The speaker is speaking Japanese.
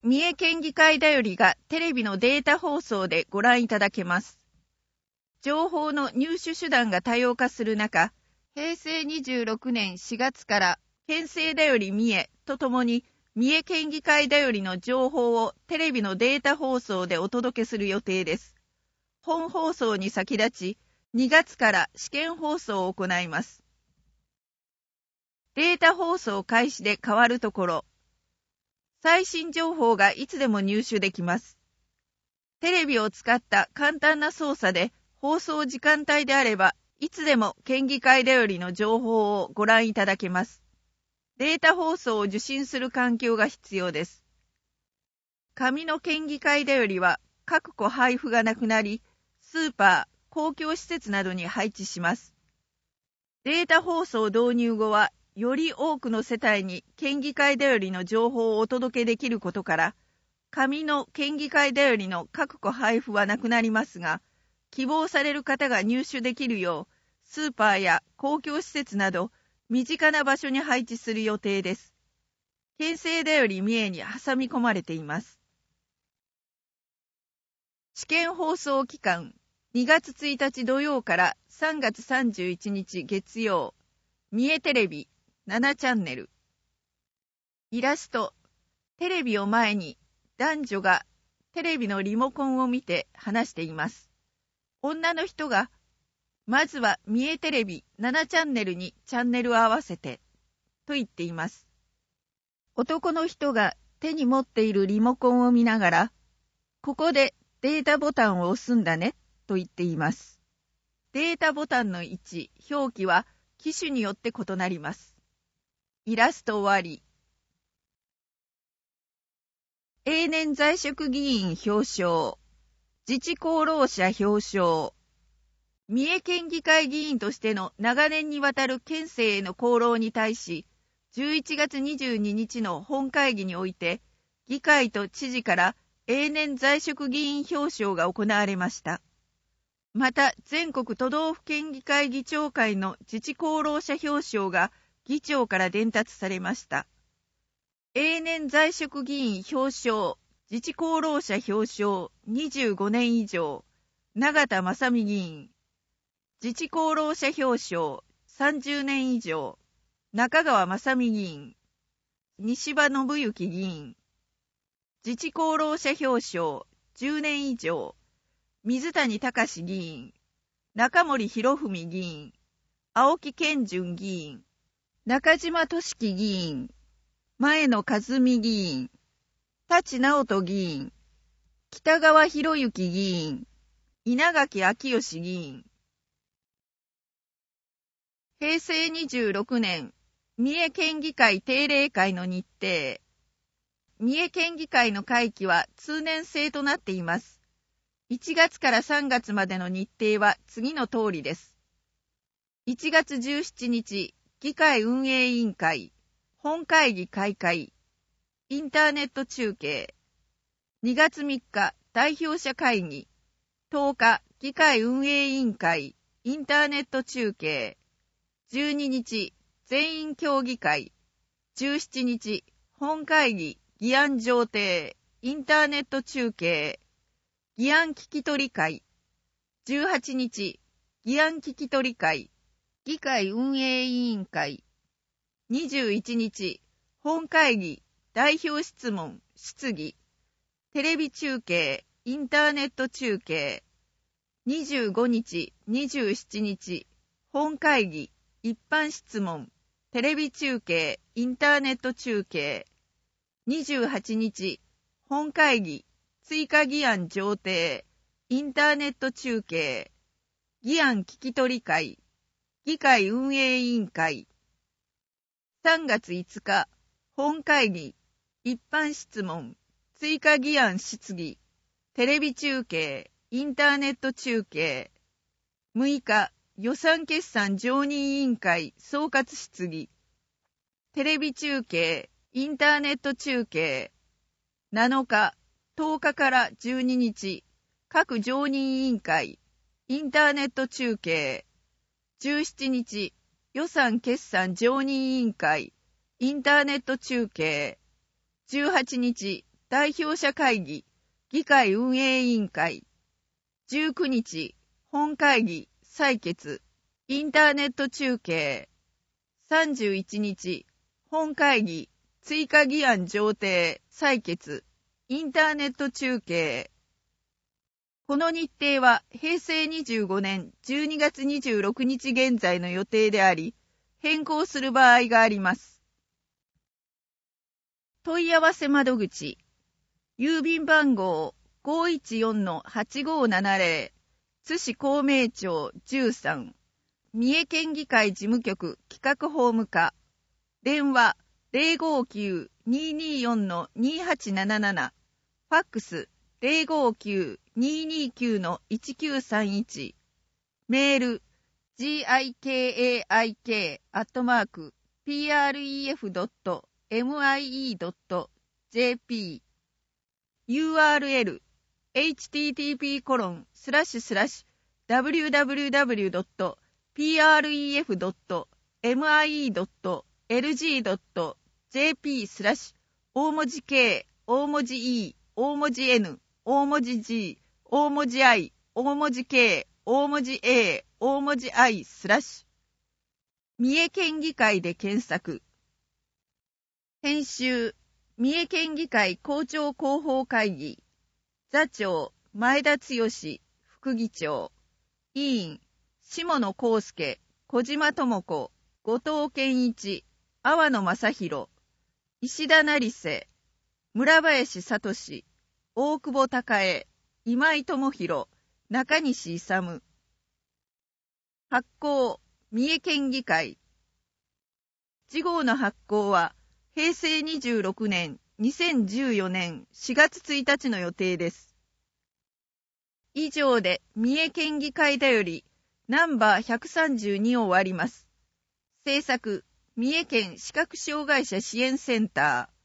三重県議会だよりがテレビのデータ放送でご覧いただけます。情報の入手手段が多様化する中、平成26年4月から県政だより三重とともに三重県議会だよりの情報をテレビのデータ放送でお届けする予定です。本放送に先立ち、2月から試験放送を行います。データ放送開始で変わるところ、最新情報がいつでも入手できます。テレビを使った簡単な操作で放送時間帯であれば、いつでも県議会だよりの情報をご覧いただけます。データ放送を受信する環境が必要です。紙の県議会だよりは各個配布がなくなり、スーパー、公共施設などに配置します。データ放送導入後は、より多くの世帯に県議会だよりの情報をお届けできることから、紙の県議会だよりの各個配布はなくなりますが、希望される方が入手できるよう、スーパーや公共施設など、身近な場所に配置する予定です。県政だより三重に挟み込まれています。試験放送期間、2月1日土曜から3月31日月曜、三重テレビ7チャンネル。イラスト、テレビを前に男女がテレビのリモコンを見て話しています。女の人が、まずは三重テレビ7チャンネルにチャンネルを合わせて、と言っています。男の人が手に持っているリモコンを見ながら、ここでデータボタンを押すんだね、と言っています。データボタンの位置、表記は機種によって異なります。イラスト終わり。永年在職議員表彰。自治功労者表彰。三重県議会議員としての長年にわたる県政への功労に対し、11月22日の本会議において、議会と知事から永年在職議員表彰が行われました。また、全国都道府県議会議長会の自治功労者表彰が議長から伝達されました。永年在職議員表彰、自治功労者表彰25年以上、永田正美議員。自治功労者表彰30年以上、中川正美議員。西場信之議員。自治功労者表彰10年以上、水谷隆議員。中森博文議員。青木健順議員。中島俊樹議員。前野和美議員。舘直人議員。北川博之議員。稲垣昭義議員。平成26年、三重県議会定例会の日程。三重県議会の会期は通年制となっています。1月から3月までの日程は次の通りです。1月17日、議会運営委員会。本会議開会、インターネット中継。2月3日、代表者会議。10日、議会運営委員会、インターネット中継。12日、全員協議会。17日、本会議、議案上呈、インターネット中継。議案聞き取り会。18日、議案聞き取り会、議会運営委員会。21日、本会議、代表質問、質疑、テレビ中継、インターネット中継。25日、27日、本会議、一般質問、テレビ中継、インターネット中継。28日、本会議、追加議案上呈、インターネット中継。議案聞き取り会、議会運営委員会。3月5日、本会議、一般質問、追加議案質疑、テレビ中継、インターネット中継。6日、予算決算常任委員会総括質疑、テレビ中継、インターネット中継。7日、10日から12日、各常任委員会、インターネット中継。17日、予算決算常任委員会、インターネット中継。18日、 代表者会議、議会運営委員会。19日、本会議、採決、インターネット中継。31日、本会議、追加議案上呈、採決、インターネット中継。この日程は平成25年12月26日現在の予定であり、変更する場合があります。問い合わせ窓口、郵便番号 514-8570、津市公明町13、三重県議会事務局企画法務課、電話 059-224-2877、ファックス 059-229-1931、メール gikaik@pref.mie.jp、 URL http://www.pref.mie.lg.jp/ 大文字 K、大文字 E、大文字 N、大文字 G、大文字 I、大文字 K、大文字 A、大文字 I/三重県議会で検索。編集、三重県議会公聴広報会議。座長、前田剛、副議長。委員、下野康介、小島智子、後藤健一、阿波野正弘、石田成瀬、村林聡、大久保孝恵、今井智弘、中西勇。発行、三重県議会。次号の発行は、平成26年、2014年4月1日の予定です。以上で、三重県議会だより、ナンバー132を終わります。制作、三重県視覚障害者支援センター。